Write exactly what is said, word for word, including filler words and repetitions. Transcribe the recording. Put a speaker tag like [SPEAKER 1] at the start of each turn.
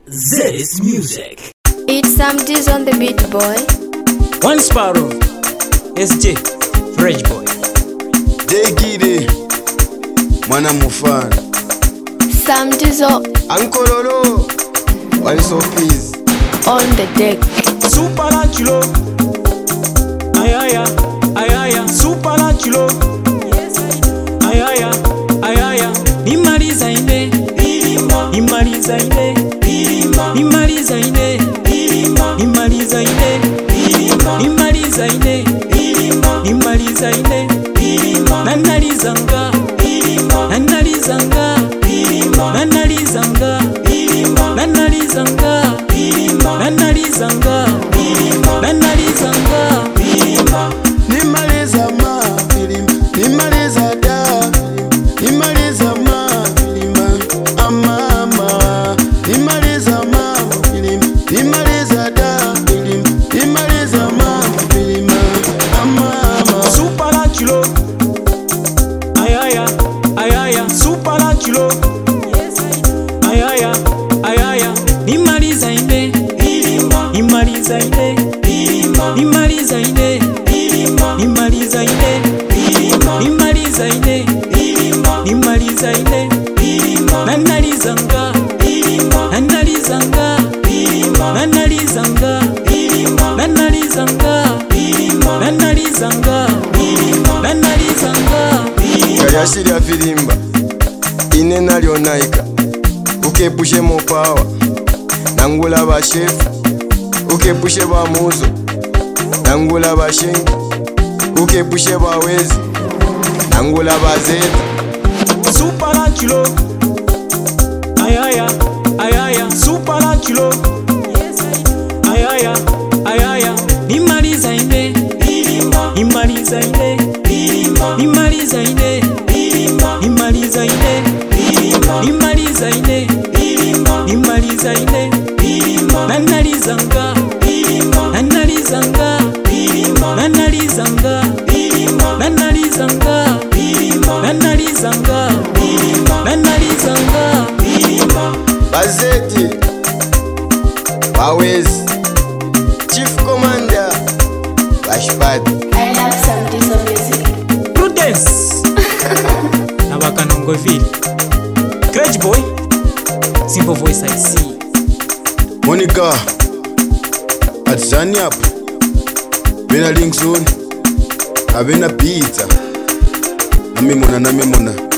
[SPEAKER 1] This music.
[SPEAKER 2] It's some D's on the beat, boy.
[SPEAKER 1] One Sparrow, S J, Fresh Boy.
[SPEAKER 3] J Gide, Mwana Mufan.
[SPEAKER 2] Some D's on
[SPEAKER 3] Ankololo, One So Please.
[SPEAKER 2] On the deck.
[SPEAKER 1] Supernatural. Ayaya, ayaya, supernatural. Ayaya, ayaya, nimaliza ine. Nimaliza ine. Nimaliza ine. Nimaliza ine. Nimaliza ine. Nimaliza ine. Nanalizanga. Nanalizanga. Nanalizanga. Nanalizanga. Nanalizanga. Nanalizanga.
[SPEAKER 3] Nimaliza ma filima, nimaliza da filima, nimaliza ma filima, amama. Nimaliza ma filima, nimaliza da filima, nimaliza ma filima, amama.
[SPEAKER 1] Supernatural. Ayaya, ayaya, supernatural. Ayaya, ayaya, nimaliza ine. Nimaliza ine. Nimaliza ine. Nimaliza ine. Nimaliza ine. Nimaliza ine. Nanalizanga. Nanalizanga. Nanalizanga. Nanalizanga. Nanalizanga. Nanalizanga.
[SPEAKER 3] Kayashirya filimba, ine nalyo naika. Ukepushe mopawa, nangula ba shefu. Ukepushe ba muzo, nangula ba shengi. Ukepushe ba wezi, nangula ba zeta.
[SPEAKER 1] Supernatural. Ayaya, ayaya, supernatural. Ayaya, ayaya, nimaliza ine. Nimaliza ine. Nimaliza ine. Nimaliza ine. Nimaliza ine. Nimaliza ine. Nanalizanga. Nanalizanga. Nanalizanga. Nanalizanga. Nanalizanga. Nanalizanga.
[SPEAKER 3] Bazeti, bawezi, chief commander, bashpadi.
[SPEAKER 2] I love some D's on music.
[SPEAKER 1] Prudence. Nabakanongoville. Fresh Boy. Simple voice I see.
[SPEAKER 3] Monica, Adzaniap, Bena Linkson, Abena Pizza, Namimona Namimona.